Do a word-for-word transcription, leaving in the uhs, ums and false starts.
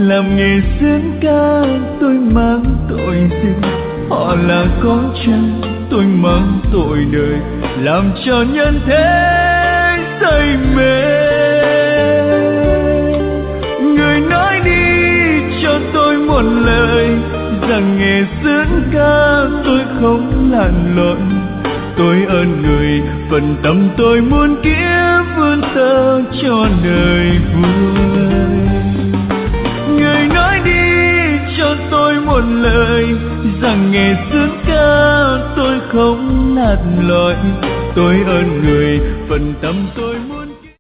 làm nghề diễn ca tôi mang tội gì, họ là con trai tôi mang tội đời, làm cho nhân thế say mê. Người nói đi cho tôi một lời rằng nghề diễn ca tôi không lặn lội, tôi ơn người phần tâm tôi muốn kiếm vươn tơ cho đời vui. Người nói đi cho tôi một lời rằng nghề diễn ca tôi không lặn lội, tôi ơn người phần tâm tôi